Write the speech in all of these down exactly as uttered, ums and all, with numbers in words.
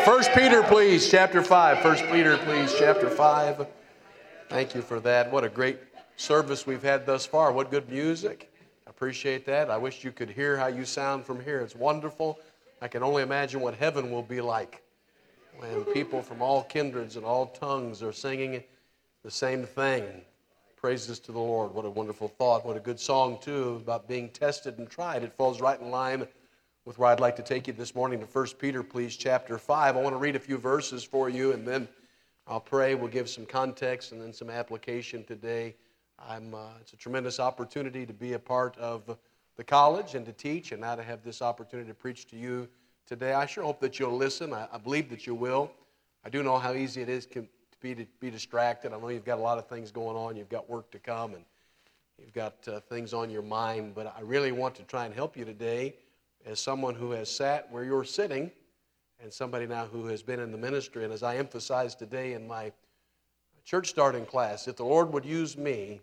First Peter, please, chapter five. First Peter, please, chapter five. Thank you for that. What a great service we've had thus far. What good music. I appreciate that. I wish you could hear how you sound from here. It's wonderful. I can only imagine what heaven will be like when people from all kindreds and all tongues are singing the same thing. Praises to the Lord. What a wonderful thought. What a good song, too, about being tested and tried. It falls right in line with where I'd like to take you this morning to First Peter, please, chapter five. I want to read a few verses for you, and then I'll pray. We'll give some context and then some application today. I'm, uh, it's a tremendous opportunity to be a part of the college and to teach, and now to have this opportunity to preach to you today. I sure hope that you'll listen. I, I believe that you will. I do know how easy it is to be, to be distracted. I know you've got a lot of things going on. You've got work to come, and you've got uh, things on your mind, but I really want to try and help you today as someone who has sat where you're sitting and somebody now who has been in the ministry. And as I emphasized today in my church starting class, if the Lord would use me,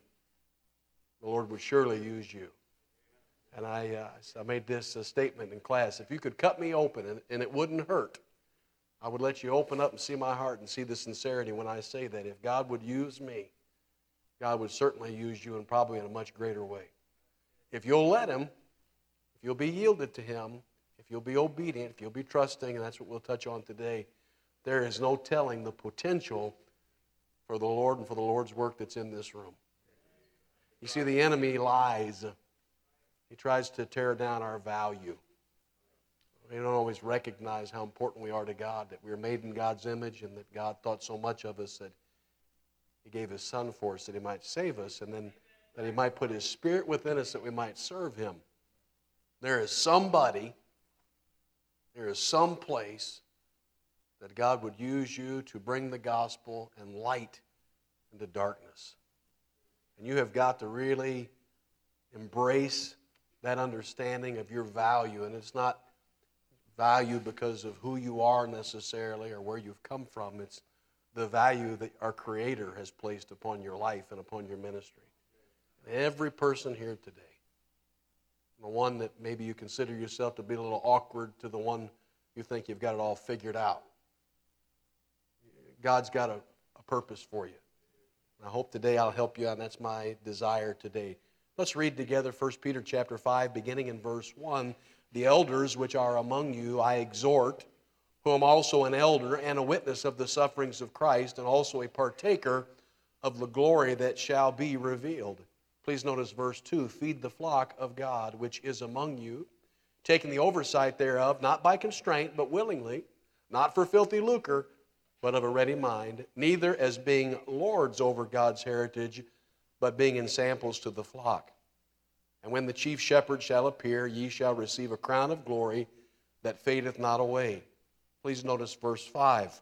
the Lord would surely use you. And I, uh, I made this uh, statement in class. If you could cut me open and, and it wouldn't hurt, I would let you open up and see my heart and see the sincerity when I say that. If God would use me, God would certainly use you, and probably in a much greater way. If you'll let Him, if you'll be yielded to Him, if you'll be obedient, if you'll be trusting, and that's what we'll touch on today, there is no telling the potential for the Lord and for the Lord's work that's in this room. You see, the enemy lies. He tries to tear down our value. We don't always recognize how important we are to God, that we are made in God's image, and that God thought so much of us that He gave His Son for us that He might save us, and then that He might put His Spirit within us that we might serve Him. There is somebody, there is some place that God would use you to bring the gospel and light into darkness. And you have got to really embrace that understanding of your value. And it's not value because of who you are necessarily or where you've come from. It's the value that our Creator has placed upon your life and upon your ministry. Every person here today, the one that maybe you consider yourself to be a little awkward to the one you think you've got it all figured out. God's got a, a purpose for you. And I hope today I'll help you, and that's my desire today. Let's read together First Peter chapter five, beginning in verse one. The elders which are among you I exhort, who am also an elder and a witness of the sufferings of Christ, and also a partaker of the glory that shall be revealed. Please notice verse two, feed the flock of God which is among you, taking the oversight thereof, not by constraint, but willingly, not for filthy lucre, but of a ready mind, neither as being lords over God's heritage, but being ensamples to the flock. And when the chief shepherd shall appear, ye shall receive a crown of glory that fadeth not away. Please notice verse five.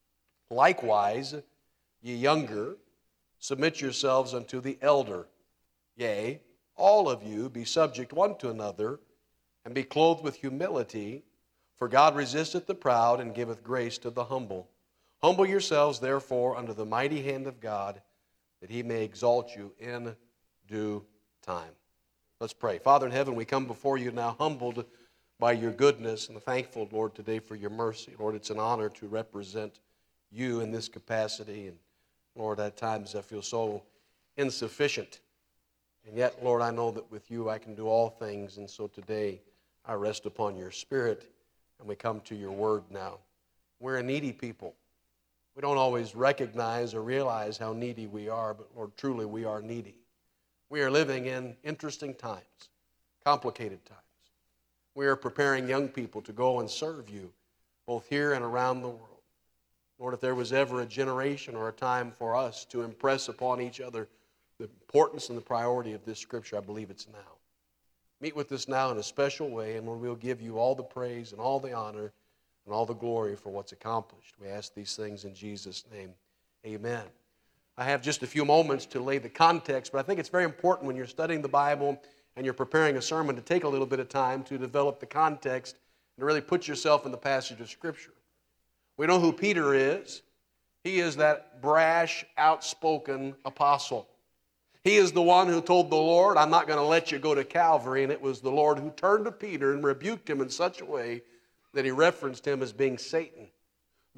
Likewise, ye younger, submit yourselves unto the elder. Yea, all of you be subject one to another, and be clothed with humility, for God resisteth the proud, and giveth grace to the humble. Humble yourselves, therefore, under the mighty hand of God, that He may exalt you in due time. Let's pray. Father in heaven, we come before you now humbled by your goodness, and thankful, Lord, today for your mercy. Lord, it's an honor to represent you in this capacity, and Lord, at times I feel so insufficient. And yet, Lord, I know that with you I can do all things, and so today I rest upon your Spirit, and we come to your word now. We're a needy people. We don't always recognize or realize how needy we are, but Lord, truly we are needy. We are living in interesting times, complicated times. We are preparing young people to go and serve you, both here and around the world. Lord, if there was ever a generation or a time for us to impress upon each other the importance and the priority of this Scripture, I believe it's now. Meet with us now in a special way, and Lord, we'll give you all the praise and all the honor and all the glory for what's accomplished. We ask these things in Jesus' name. Amen. I have just a few moments to lay the context, but I think it's very important when you're studying the Bible and you're preparing a sermon to take a little bit of time to develop the context and to really put yourself in the passage of Scripture. We know who Peter is. He is that brash, outspoken apostle. He is the one who told the Lord, I'm not going to let you go to Calvary, and it was the Lord who turned to Peter and rebuked him in such a way that he referenced him as being Satan.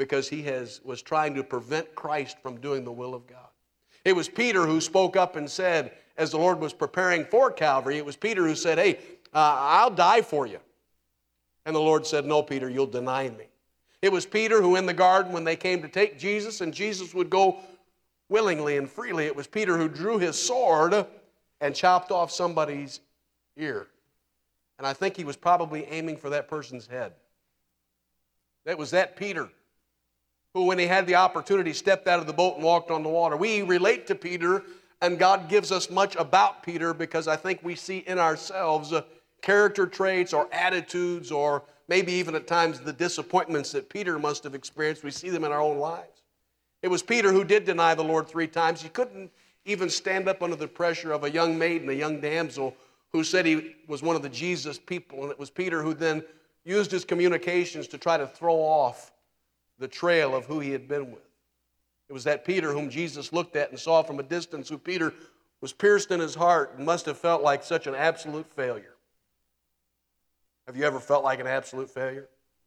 because he has, was trying to prevent Christ from doing the will of God. It was Peter who spoke up and said, as the Lord was preparing for Calvary, it was Peter who said, hey, uh, I'll die for you. And the Lord said, no, Peter, you'll deny me. It was Peter who in the garden, when they came to take Jesus, and Jesus would go willingly and freely, it was Peter who drew his sword and chopped off somebody's ear. And I think he was probably aiming for that person's head. That was that Peter who, when he had the opportunity, stepped out of the boat and walked on the water. We relate to Peter, and God gives us much about Peter because I think we see in ourselves uh, character traits or attitudes or maybe even at times the disappointments that Peter must have experienced. We see them in our own lives. It was Peter who did deny the Lord three times. He couldn't even stand up under the pressure of a young maiden, a young damsel, who said he was one of the Jesus people. And it was Peter who then used his communications to try to throw off the trail of who he had been with. It was that Peter whom Jesus looked at and saw from a distance, who Peter was pierced in his heart and must have felt like such an absolute failure. Have you ever felt like an absolute failure?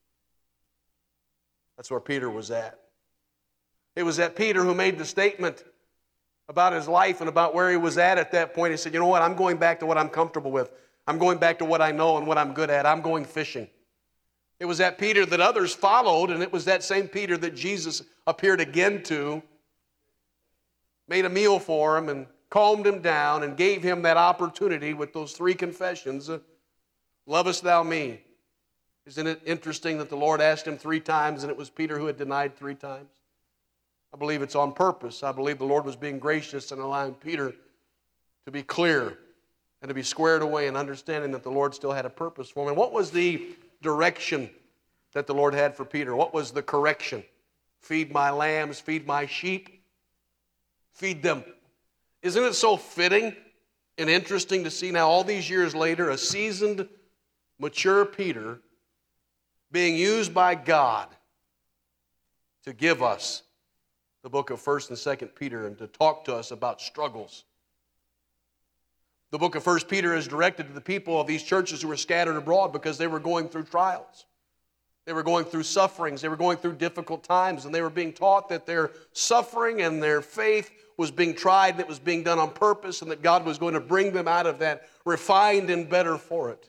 That's where Peter was at. It was that Peter who made the statement about his life and about where he was at at that point. He said, you know what, I'm going back to what I'm comfortable with. I'm going back to what I know and what I'm good at. I'm going fishing. It was that Peter that others followed, and it was that same Peter that Jesus appeared again to, made a meal for him and calmed him down and gave him that opportunity with those three confessions. Lovest thou me? Isn't it interesting that the Lord asked him three times and it was Peter who had denied three times? I believe it's on purpose. I believe the Lord was being gracious and allowing Peter to be clear and to be squared away and understanding that the Lord still had a purpose for him. And what was the direction that the Lord had for Peter? What was the correction? Feed my lambs, feed my sheep, feed them. Isn't it so fitting and interesting to see now all these years later a seasoned, mature Peter being used by God to give us the book of First and Second Peter and to talk to us about struggles. The book of First Peter is directed to the people of these churches who were scattered abroad because they were going through trials. They were going through sufferings. They were going through difficult times, and they were being taught that their suffering and their faith was being tried, and it was being done on purpose, and that God was going to bring them out of that refined and better for it.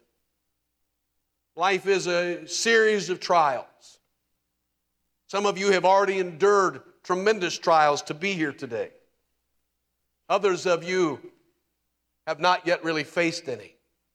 Life is a series of trials. Some of you have already endured tremendous trials to be here today. Others of you have not yet really faced any.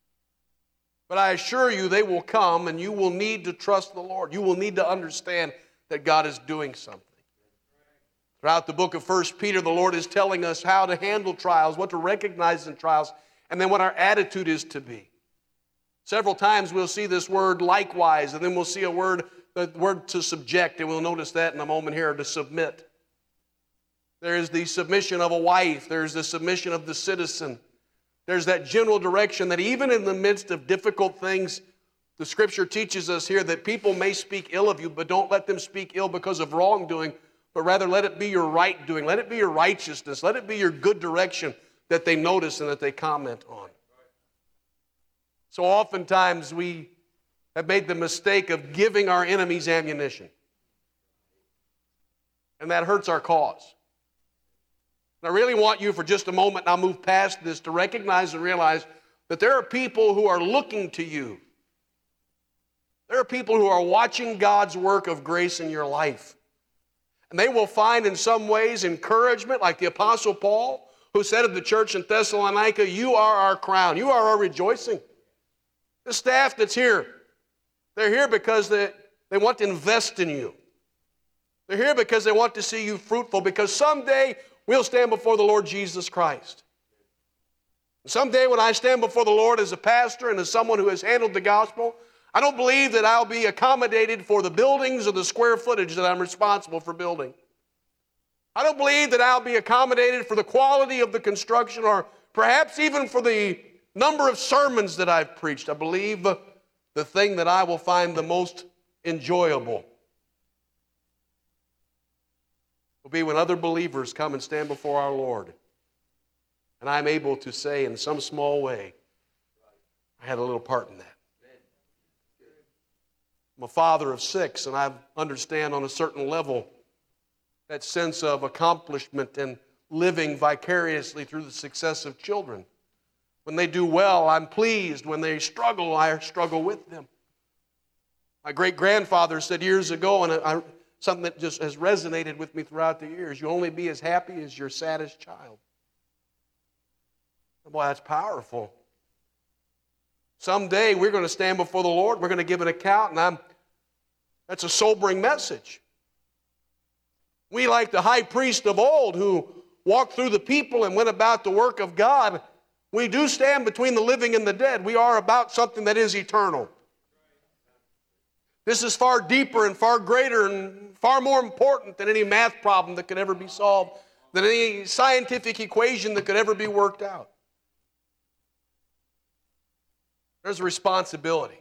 But I assure you they will come, and you will need to trust the Lord. You will need to understand that God is doing something. Throughout the book of First Peter, the Lord is telling us how to handle trials, what to recognize in trials, and then what our attitude is to be. Several times we'll see this word likewise, and then we'll see a word, the word to subject, and we'll notice that in a moment here, to submit. There is the submission of a wife. There's the submission of the citizen. There's that general direction that even in the midst of difficult things, the Scripture teaches us here that people may speak ill of you, but don't let them speak ill because of wrongdoing, but rather let it be your right doing. Let it be your righteousness. Let it be your good direction that they notice and that they comment on. So oftentimes we have made the mistake of giving our enemies ammunition. And that hurts our cause. And I really want you for just a moment, and I'll move past this, to recognize and realize that there are people who are looking to you. There are people who are watching God's work of grace in your life. And they will find in some ways encouragement, like the Apostle Paul, who said of the church in Thessalonica, you are our crown, you are our rejoicing. The staff that's here, they're here because they, they want to invest in you. They're here because they want to see you fruitful, because someday we'll stand before the Lord Jesus Christ. Someday when I stand before the Lord as a pastor and as someone who has handled the gospel, I don't believe that I'll be accommodated for the buildings or the square footage that I'm responsible for building. I don't believe that I'll be accommodated for the quality of the construction or perhaps even for the number of sermons that I've preached. I believe the thing that I will find the most enjoyable will be when other believers come and stand before our Lord, and I'm able to say in some small way, I had a little part in that. I'm a father of six, and I understand on a certain level that sense of accomplishment and living vicariously through the success of children. When they do well, I'm pleased. When they struggle, I struggle with them. My great-grandfather said years ago, and I, something that just has resonated with me throughout the years, you only be as happy as your saddest child. Boy, that's powerful. Someday we're going to stand before the Lord. We're going to give an account, and I'm, that's a sobering message. We, like the high priest of old who walked through the people and went about the work of God, we do stand between the living and the dead. We are about something that is eternal. This is far deeper and far greater and far more important than any math problem that could ever be solved, than any scientific equation that could ever be worked out. There's a responsibility.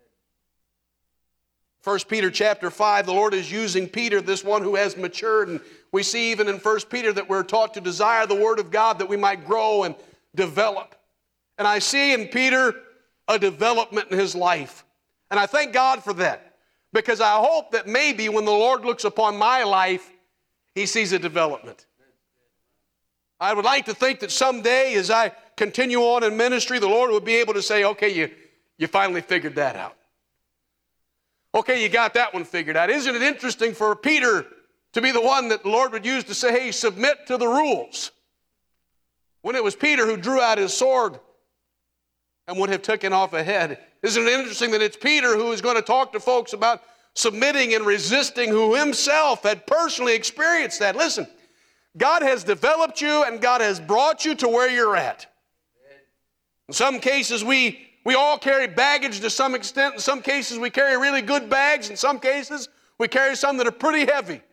First Peter chapter five, the Lord is using Peter, this one who has matured. And we see even in First Peter that we're taught to desire the Word of God that we might grow and develop. And I see in Peter a development in his life. And I thank God for that. Because I hope that maybe when the Lord looks upon my life, He sees a development. I would like to think that someday as I continue on in ministry, the Lord will be able to say, okay, you, you finally figured that out. Okay, you got that one figured out. Isn't it interesting for Peter to be the one that the Lord would use to say, hey, submit to the rules? When it was Peter who drew out his sword and would have taken off a head. Isn't it interesting that it's Peter who is going to talk to folks about submitting and resisting, who himself had personally experienced that? Listen, God has developed you and God has brought you to where you're at. In some cases, we, we all carry baggage to some extent. In some cases, we carry really good bags. In some cases, we carry some that are pretty heavy.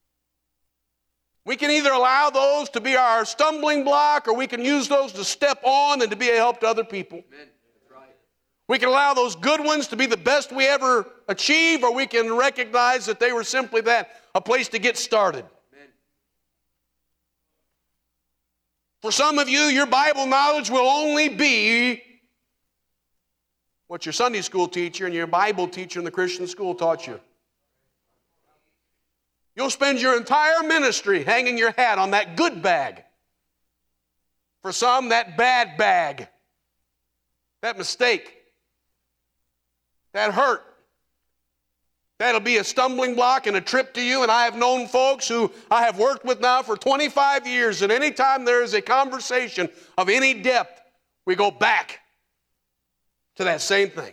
We can either allow those to be our stumbling block, or we can use those to step on and to be a help to other people. Amen. That's right. We can allow those good ones to be the best we ever achieve, or we can recognize that they were simply that, a place to get started. Amen. For some of you, your Bible knowledge will only be what your Sunday school teacher and your Bible teacher in the Christian school taught you. You'll spend your entire ministry hanging your hat on that good bag. For some, that bad bag. That mistake. That hurt. That'll be a stumbling block and a trip to you. And I have known folks who I have worked with now for twenty-five years, and anytime there is a conversation of any depth, we go back to that same thing.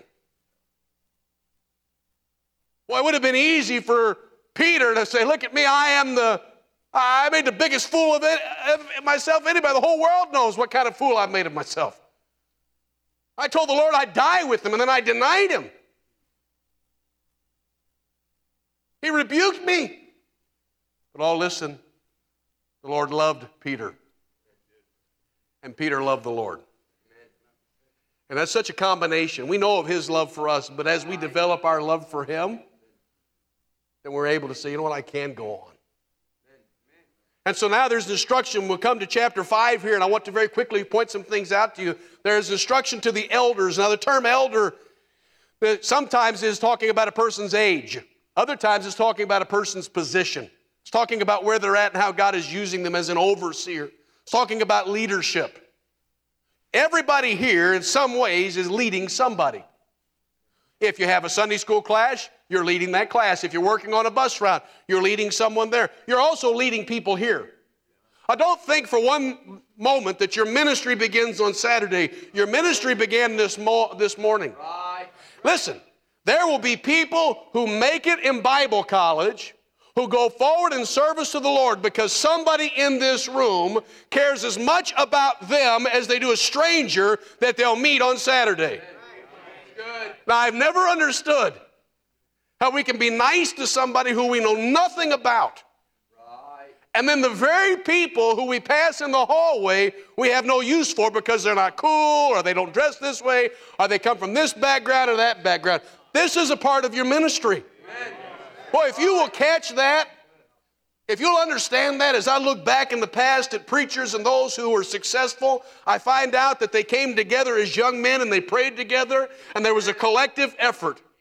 Well, it would have been easy for Peter to say, look at me, I am the, I made the biggest fool of it, of myself. Anybody, the whole world knows what kind of fool I've made of myself. I told the Lord I'd die with him, and then I denied him. He rebuked me. But oh, listen, the Lord loved Peter. And Peter loved the Lord. And that's such a combination. We know of his love for us, but as we develop our love for him, then we're able to say, you know what, I can go on. And so now there's instruction. We'll come to chapter five here, and I want to very quickly point some things out to you. There's instruction to the elders. Now, the term elder sometimes is talking about a person's age. Other times it's talking about a person's position. It's talking about where they're at and how God is using them as an overseer. It's talking about leadership. Everybody here, in some ways, is leading somebody. If you have a Sunday school class, you're leading that class. If you're working on a bus route, you're leading someone there. You're also leading people here. I don't think for one moment that your ministry begins on Saturday. Your ministry began this, mo- this morning. Right. Listen, there will be people who make it in Bible college who go forward in service to the Lord because somebody in this room cares as much about them as they do a stranger that they'll meet on Saturday. Good. Now, I've never understood how we can be nice to somebody who we know nothing about. Right. And then the very people who we pass in the hallway we have no use for because they're not cool, or they don't dress this way, or they come from this background or that background. This is a part of your ministry. Amen. Boy, if you will catch that, if you'll understand that, as I look back in the past at preachers and those who were successful, I find out that they came together as young men and they prayed together and there was a collective effort.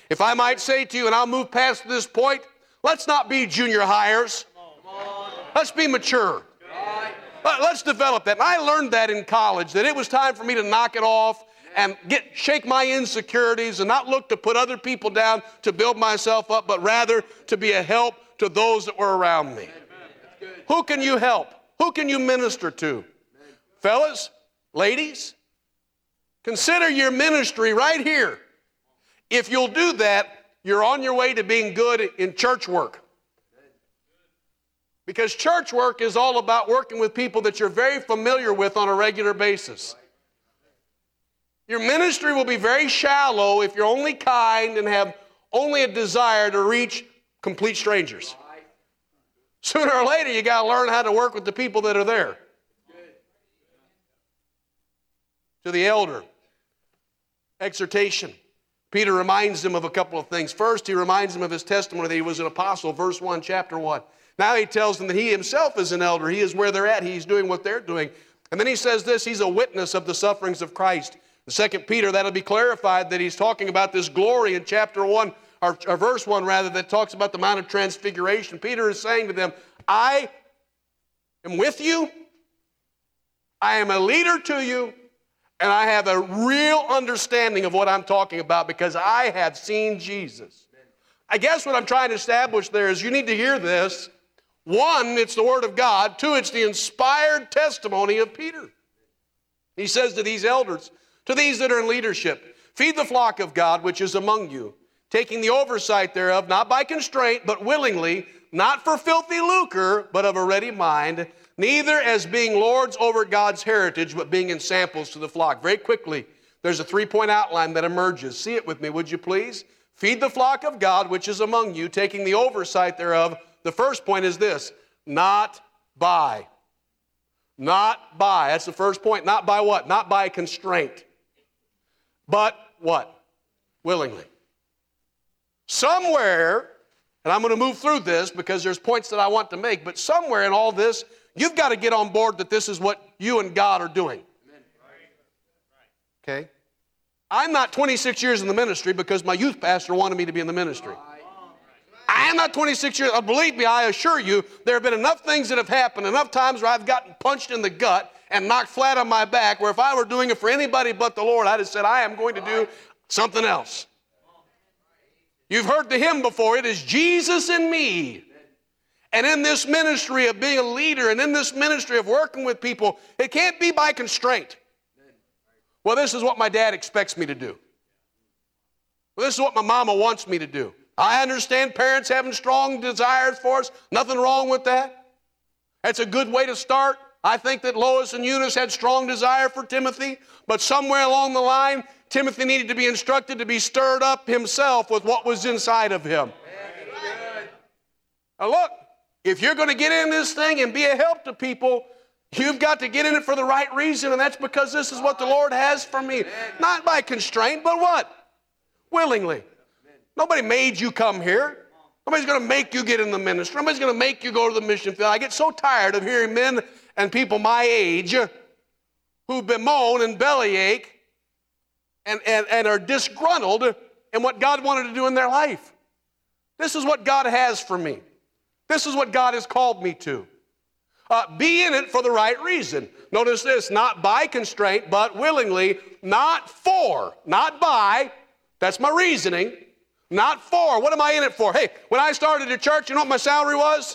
If I might say to you, and I'll move past this point, let's not be junior hires. Let's be mature. Let's develop that. And I learned that in college, that it was time for me to knock it off and get shake my insecurities and not look to put other people down to build myself up, but rather to be a help to those that were around me. Who can you help? Who can you minister to? Fellas, ladies, consider your ministry right here. If you'll do that, you're on your way to being good in church work. Because church work is all about working with people that you're very familiar with on a regular basis. Your ministry will be very shallow if you're only kind and have only a desire to reach complete strangers. Sooner or later, you got to learn how to work with the people that are there. To the elder, exhortation. Peter reminds him of a couple of things. First, he reminds him of his testimony that he was an apostle, verse one, chapter one. Now he tells them that he himself is an elder. He is where they're at. He's doing what they're doing. And then he says this, he's a witness of the sufferings of Christ. In Second Peter, that'll be clarified that he's talking about this glory in chapter one, or, or verse one rather, that talks about the Mount of Transfiguration. Peter is saying to them, I am with you. I am a leader to you. And I have a real understanding of what I'm talking about because I have seen Jesus. I guess what I'm trying to establish there is you need to hear this. One, it's the Word of God. Two, it's the inspired testimony of Peter. He says to these elders, to these that are in leadership, feed the flock of God which is among you, taking the oversight thereof, not by constraint, but willingly, not for filthy lucre, but of a ready mind, neither as being lords over God's heritage, but being in samples to the flock. Very quickly, there's a three-point outline that emerges. See it with me, would you please? Feed the flock of God which is among you, taking the oversight thereof. The first point is this, not by. Not by. That's the first point. Not by what? Not by constraint. But what? Willingly. Somewhere, and I'm going to move through this because there's points that I want to make, but somewhere in all this, you've got to get on board that this is what you and God are doing. Okay? I'm not twenty-six years in the ministry because my youth pastor wanted me to be in the ministry. I am not twenty-six years. Uh, believe me, I assure you, there have been enough things that have happened, enough times where I've gotten punched in the gut and knocked flat on my back, where if I were doing it for anybody but the Lord, I'd have said, I am going to do something else. You've heard the hymn before. It is Jesus in me. And in this ministry of being a leader and in this ministry of working with people, it can't be by constraint. Well, this is what my dad expects me to do. Well, this is what my mama wants me to do. I understand parents having strong desires for us. Nothing wrong with that. That's a good way to start. I think that Lois and Eunice had strong desire for Timothy, but somewhere along the line, Timothy needed to be instructed to be stirred up himself with what was inside of him. Now look, if you're going to get in this thing and be a help to people, you've got to get in it for the right reason, and that's because this is what the Lord has for me. Not by constraint, but what? Willingly. Nobody made you come here. Nobody's going to make you get in the ministry. Nobody's going to make you go to the mission field. I get so tired of hearing men and people my age who bemoan and bellyache and, and, and are disgruntled in what God wanted to do in their life. This is what God has for me. This is what God has called me to. Uh, be in it for the right reason. Notice this, not by constraint, but willingly, not for, not by. That's my reasoning. Not for. What am I in it for? Hey, when I started a church, you know what my salary was?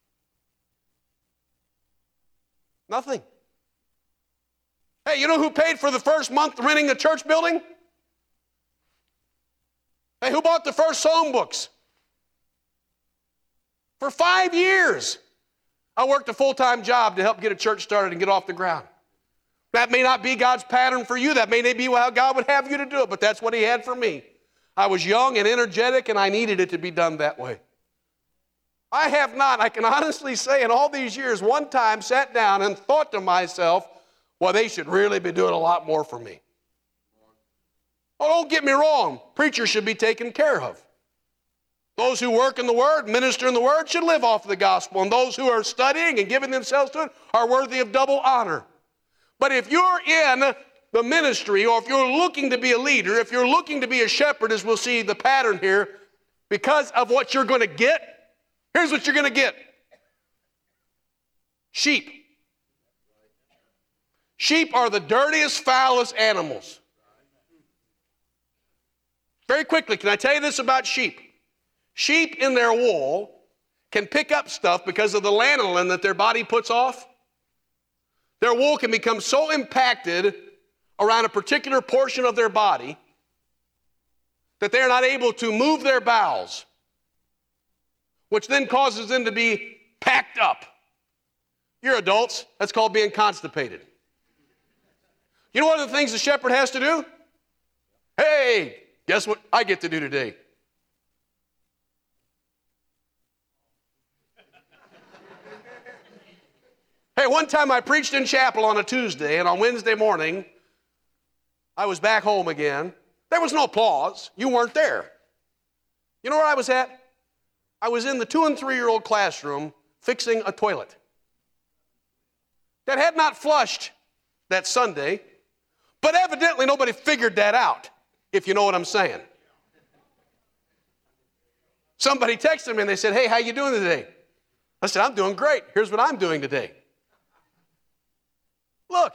Nothing. Hey, you know who paid for the first month renting a church building? Hey, who bought the first song books? For five years, I worked a full-time job to help get a church started and get off the ground. That may not be God's pattern for you. That may not be how God would have you to do it, but that's what He had for me. I was young and energetic, and I needed it to be done that way. I have not, I can honestly say, in all these years, one time sat down and thought to myself, well, they should really be doing a lot more for me. Oh, don't get me wrong. Preachers should be taken care of. Those who work in the Word, minister in the Word, should live off the gospel. And those who are studying and giving themselves to it are worthy of double honor. But if you're in the ministry, or if you're looking to be a leader, if you're looking to be a shepherd, as we'll see the pattern here, because of what you're going to get, here's what you're going to get. Sheep. Sheep are the dirtiest, foulest animals. Very quickly, can I tell you this about sheep? Sheep in their wool can pick up stuff because of the lanolin that their body puts off. Their wool can become so impacted around a particular portion of their body that they're not able to move their bowels, which then causes them to be packed up. You're adults. That's called being constipated. You know one of the things the shepherd has to do? Hey, guess what I get to do today? Hey, one time I preached in chapel on a Tuesday, and on Wednesday morning, I was back home again. There was no applause. You weren't there. You know where I was at? I was in the two and three-year-old classroom fixing a toilet that had not flushed that Sunday, but evidently nobody figured that out, if you know what I'm saying. Somebody texted me and they said, hey, how you doing today? I said, I'm doing great. Here's what I'm doing today. Look,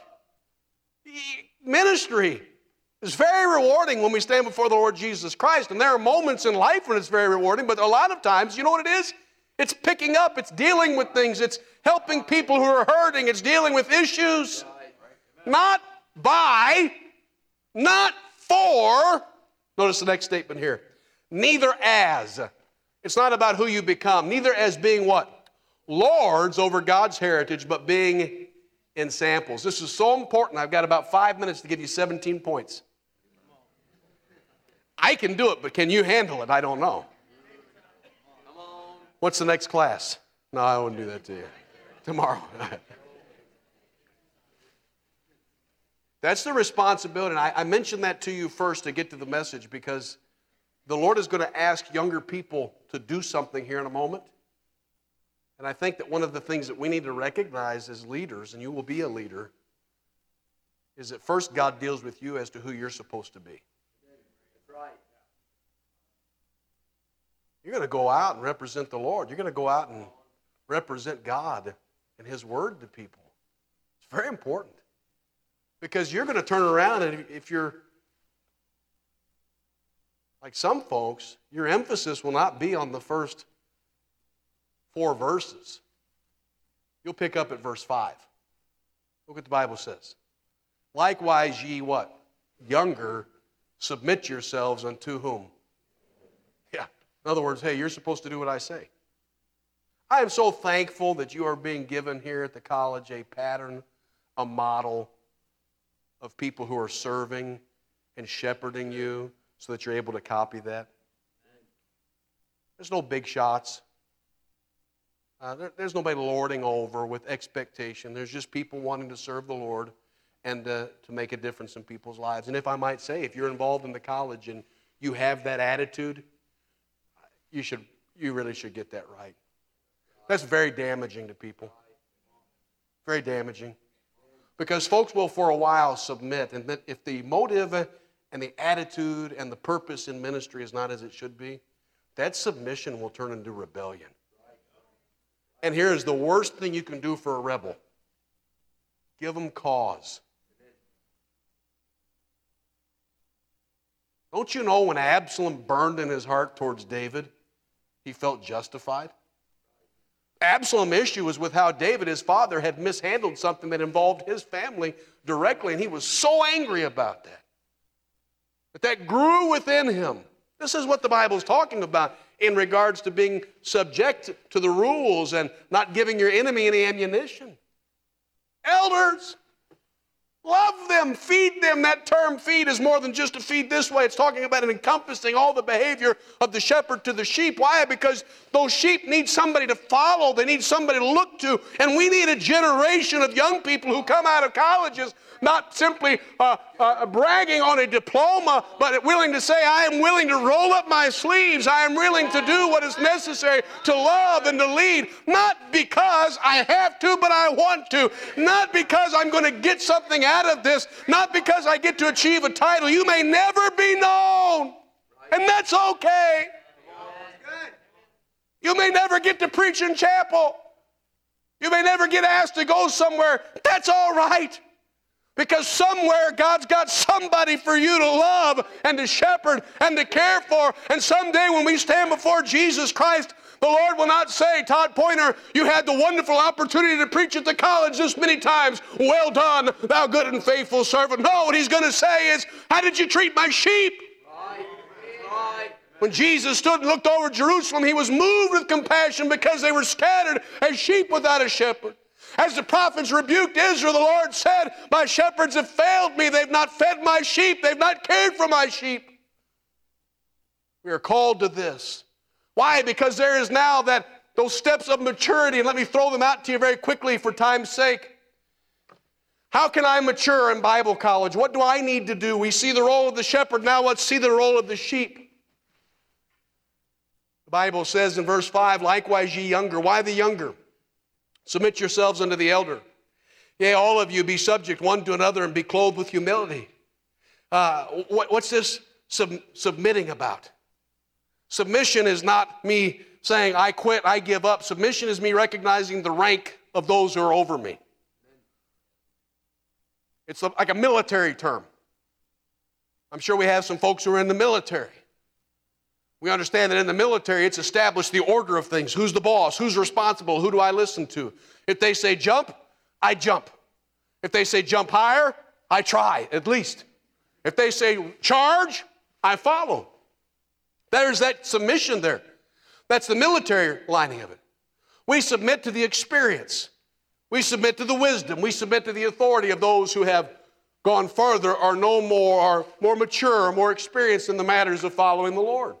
ministry is very rewarding when we stand before the Lord Jesus Christ, and there are moments in life when it's very rewarding, but a lot of times, you know what it is? It's picking up, it's dealing with things, it's helping people who are hurting, it's dealing with issues, not by, not for, notice the next statement here, neither as. It's not about who you become, neither as being what? Lords over God's heritage, but being in samples. This is so important. I've got about five minutes to give you seventeen points. I can do it, but can you handle it? I don't know. What's the next class? No, I won't do that to you. Tomorrow. That's the responsibility. And I, I mentioned that to you first to get to the message because the Lord is going to ask younger people to do something here in a moment. And I think that one of the things that we need to recognize as leaders, and you will be a leader, is that first God deals with you as to who you're supposed to be. That's right. You're going to go out and represent the Lord. You're going to go out and represent God and His Word to people. It's very important. Because you're going to turn around and if you're like some folks, your emphasis will not be on the first four verses. You'll pick up at verse five. Look what the Bible says. Likewise, ye what? Younger, submit yourselves unto whom? Yeah. In other words, hey, you're supposed to do what I say. I am so thankful that you are being given here at the college a pattern, a model of people who are serving and shepherding you so that you're able to copy that. There's no big shots. Uh, there, there's nobody lording over with expectation. There's just people wanting to serve the Lord and uh, to make a difference in people's lives. And if I might say, if you're involved in the college and you have that attitude, you should, you really should get that right. That's very damaging to people. Very damaging. Because folks will for a while submit, and that if the motive and the attitude and the purpose in ministry is not as it should be, that submission will turn into rebellion. And here is the worst thing you can do for a rebel. Give them cause. Don't you know when Absalom burned in his heart towards David, he felt justified? Absalom's issue was with how David, his father, had mishandled something that involved his family directly, and he was so angry about that. But that grew within him. This is what the Bible is talking about in regards to being subject to the rules and not giving your enemy any ammunition. Elders, love them, feed them. That term feed is more than just to feed this way. It's talking about and encompassing all the behavior of the shepherd to the sheep. Why? Because those sheep need somebody to follow. They need somebody to look to. And we need a generation of young people who come out of colleges not simply uh, uh, bragging on a diploma, but willing to say, I am willing to roll up my sleeves. I am willing to do what is necessary to love and to lead. Not because I have to, but I want to. Not because I'm going to get something out out of this, not because I get to achieve a title. You may never be known, and that's okay. You may never get to preach in chapel. You may never get asked to go somewhere. That's all right. Because somewhere God's got somebody for you to love and to shepherd and to care for. And someday when we stand before Jesus Christ, the Lord will not say, Todd Pointer, you had the wonderful opportunity to preach at the college this many times. Well done, thou good and faithful servant. No, what he's going to say is, how did you treat my sheep? Right. Right. When Jesus stood and looked over Jerusalem, he was moved with compassion because they were scattered as sheep without a shepherd. As the prophets rebuked Israel, the Lord said, my shepherds have failed me. They've not fed my sheep. They've not cared for my sheep. We are called to this. Why? Because there is now that those steps of maturity, and let me throw them out to you very quickly for time's sake. How can I mature in Bible college? What do I need to do? We see the role of the shepherd. Now let's see the role of the sheep. The Bible says in verse five, likewise ye younger. Why the younger? Submit yourselves unto the elder. Yea, all of you be subject one to another and be clothed with humility. Uh, what, what's this sub, submitting about? Submission is not me saying, I quit, I give up. Submission is me recognizing the rank of those who are over me. It's like a military term. I'm sure we have some folks who are in the military. We understand that in the military, it's established the order of things. Who's the boss? Who's responsible? Who do I listen to? If they say jump, I jump. If they say jump higher, I try, at least. If they say charge, I follow. There's that submission there. That's the military lining of it. We submit to the experience. We submit to the wisdom. We submit to the authority of those who have gone further, or know more, or more mature, or more experienced in the matters of following the Lord.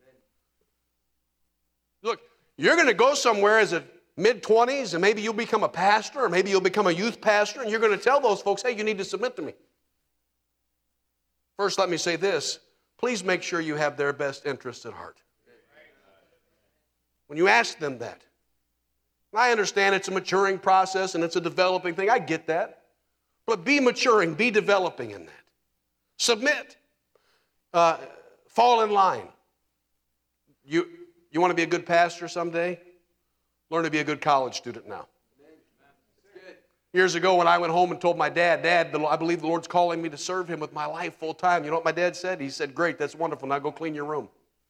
Look, you're going to go somewhere as a mid-twenties, and maybe you'll become a pastor, or maybe you'll become a youth pastor, and you're going to tell those folks, hey, you need to submit to me. First, let me say this. Please make sure you have their best interests at heart. When you ask them that, I understand it's a maturing process and it's a developing thing. I get that. But be maturing, be developing in that. Submit. Uh, fall in line. You... You want to be a good pastor someday? Learn to be a good college student now. Years ago when I went home and told my dad, Dad, I believe the Lord's calling me to serve him with my life full time. You know what my dad said? He said, great, that's wonderful. Now go clean your room.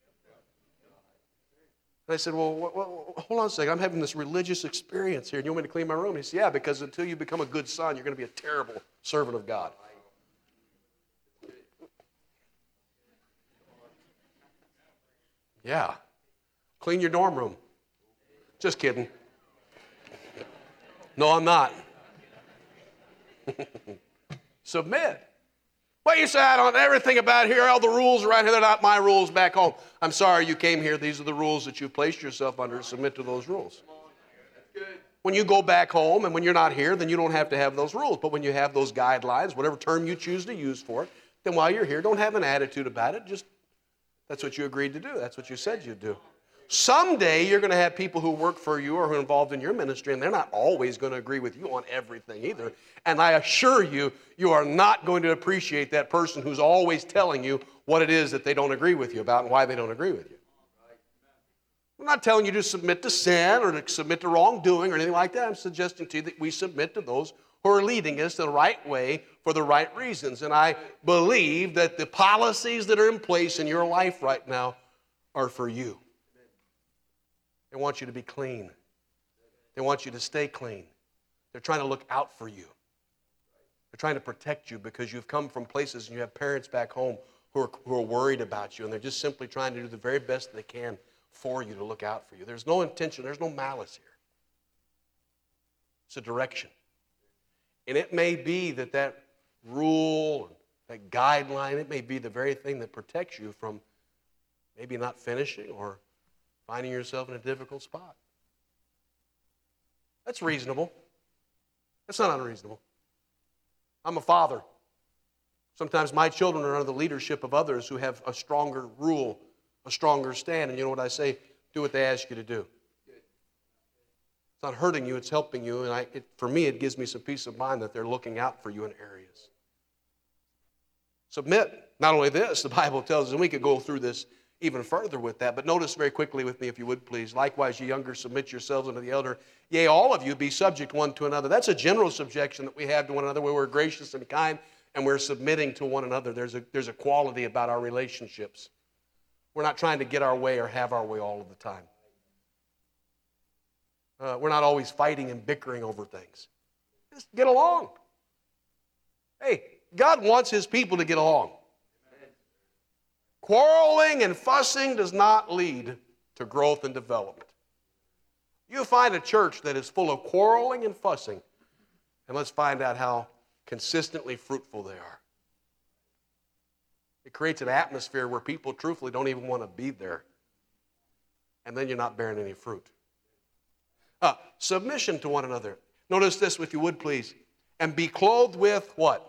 And I said, well, well, well, hold on a second. I'm having this religious experience here, and you want me to clean my room? He said, yeah, because until you become a good son, you're going to be a terrible servant of God. Yeah. Clean your dorm room. Just kidding. No, I'm not. Submit. Well, you say, I don't everything about here, all the rules right here, they're not my rules back home. I'm sorry you came here. These are the rules that you've placed yourself under. Submit to those rules. When you go back home and when you're not here, then you don't have to have those rules. But when you have those guidelines, whatever term you choose to use for it, then while you're here, don't have an attitude about it. Just, that's what you agreed to do. That's what you said you'd do. Someday you're going to have people who work for you or who are involved in your ministry, and they're not always going to agree with you on everything either. And I assure you, you are not going to appreciate that person who's always telling you what it is that they don't agree with you about and why they don't agree with you. I'm not telling you to submit to sin or to submit to wrongdoing or anything like that. I'm suggesting to you that we submit to those who are leading us the right way for the right reasons. And I believe that the policies that are in place in your life right now are for you. They want you to be clean. They want you to stay clean. They're trying to look out for you. They're trying to protect you because you've come from places and you have parents back home who are, who are worried about you, and they're just simply trying to do the very best they can for you to look out for you. There's no intention. There's no malice here. It's a direction. And it may be that that rule, that guideline, it may be the very thing that protects you from maybe not finishing or finding yourself in a difficult spot. That's reasonable. That's not unreasonable. I'm a father. Sometimes my children are under the leadership of others who have a stronger rule, a stronger stand. And you know what I say? Do what they ask you to do. It's not hurting you, it's helping you. And I, it, for me, it gives me some peace of mind that they're looking out for you in areas. Submit. Not only this, the Bible tells us, and we could go through this even further with that, but notice very quickly with me, if you would please. Likewise, ye younger, submit yourselves unto the elder. Yea, all of you be subject one to another. That's a general subjection that we have to one another, where we're gracious and kind, and we're submitting to one another. There's a, there's a quality about our relationships. We're not trying to get our way or have our way all of the time. Uh, we're not always fighting and bickering over things. Just get along. Hey, God wants His people to get along. Quarreling and fussing does not lead to growth and development. You find a church that is full of quarreling and fussing, and let's find out how consistently fruitful they are. It creates an atmosphere where people truthfully don't even want to be there, and then you're not bearing any fruit. Uh, submission to one another. Notice this, if you would please. And be clothed with what?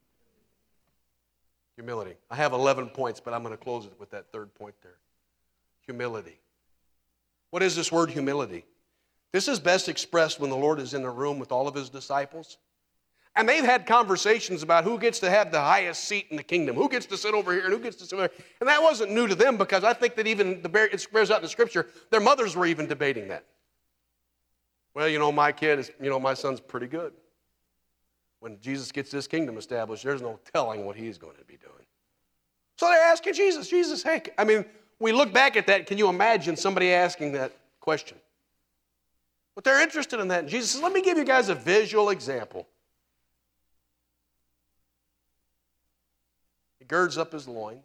Humility. I have eleven points, but I'm going to close it with that third point there. Humility. What is this word humility? This is best expressed when the Lord is in the room with all of His disciples. And they've had conversations about who gets to have the highest seat in the kingdom, who gets to sit over here and who gets to sit over there. And that wasn't new to them, because I think that even, the it bears out in the Scripture, their mothers were even debating that. Well, you know, my kid is, you know, my son's pretty good. When Jesus gets this kingdom established, there's no telling what he's going to be doing. So they're asking Jesus, Jesus, hey, I mean, we look back at that, can you imagine somebody asking that question? But they're interested in that. And Jesus says, let me give you guys a visual example. He girds up his loins.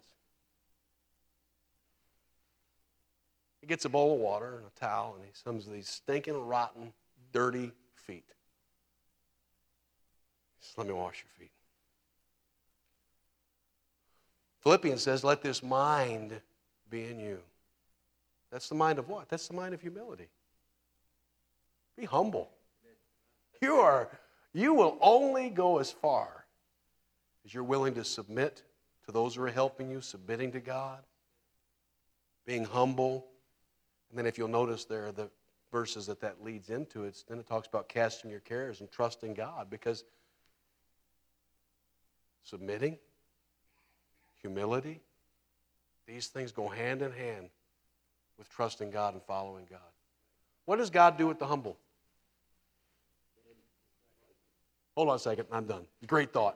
He gets a bowl of water and a towel, and he comes to these stinking, rotten, dirty feet. He says, let me wash your feet. Philippians says, let this mind be in you. That's the mind of what? That's the mind of humility. Be humble. You are, you will only go as far as you're willing to submit to those who are helping you, submitting to God, being humble. And then if you'll notice there, the verses that that leads into, it's, then it talks about casting your cares and trusting God, because submitting, humility, these things go hand in hand with trusting God and following God. What does God do with the humble? Hold on a second, I'm done. Great thought.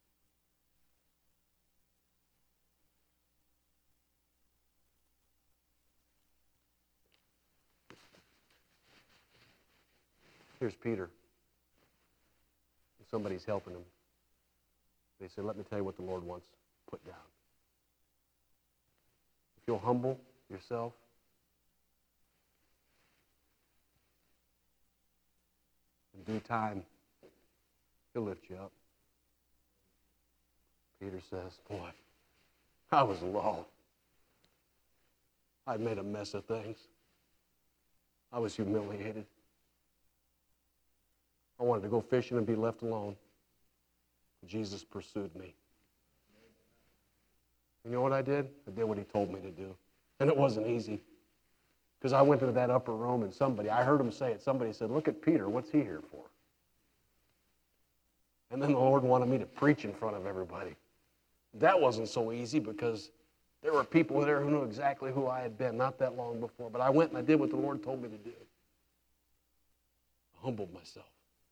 Here's Peter. Somebody's helping him. They said, let me tell you what the Lord wants put down. If you'll humble yourself, in due time, He'll lift you up. Peter says, boy, I was low. I'd made a mess of things. I was humiliated. I wanted to go fishing and be left alone. Jesus pursued me. You know what I did? I did what He told me to do. And it wasn't easy. Because I went into that upper room and somebody, I heard him say it, somebody said, look at Peter, what's he here for? And then the Lord wanted me to preach in front of everybody. That wasn't so easy, because there were people there who knew exactly who I had been not that long before. But I went and I did what the Lord told me to do. I humbled myself.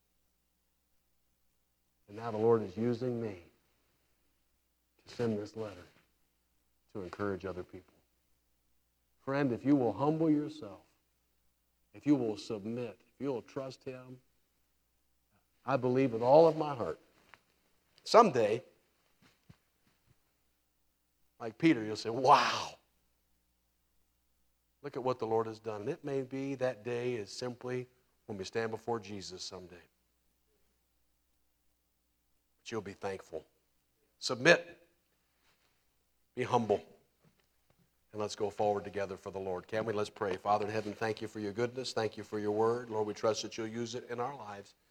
And now the Lord is using me to send this letter to encourage other people. Friend, if you will humble yourself, if you will submit, if you will trust Him, I believe with all of my heart, someday, like Peter, you'll say, wow, look at what the Lord has done. And it may be that day is simply when we stand before Jesus someday. But you'll be thankful. Submit. Be humble. And let's go forward together for the Lord. Can we? Let's pray. Father in heaven, thank You for Your goodness. Thank You for Your word. Lord, we trust that You'll use it in our lives.